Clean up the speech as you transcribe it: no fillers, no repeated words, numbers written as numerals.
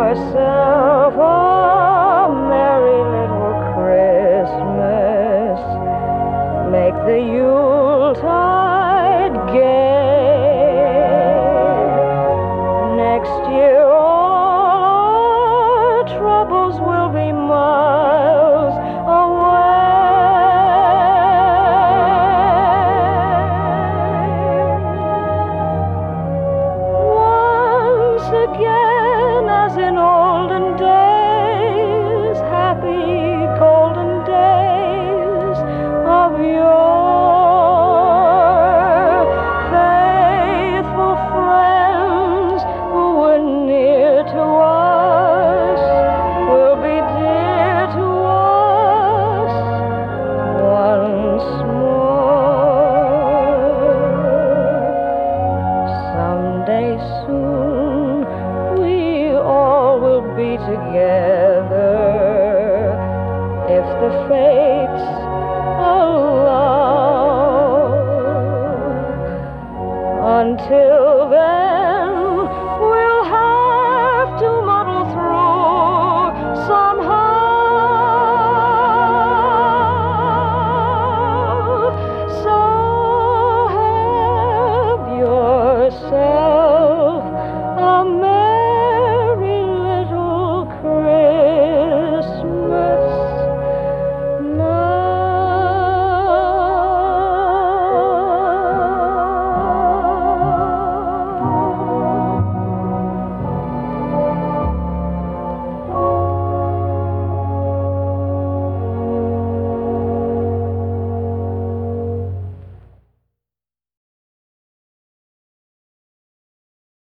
yourself a merry little Christmas. Make the Yuletide gay. Next year all our troubles will be miles away. Once again, as in olden days, happy golden days of yore, faithful friends who were near to us will be dear to us once more. Someday soon we all will be together if the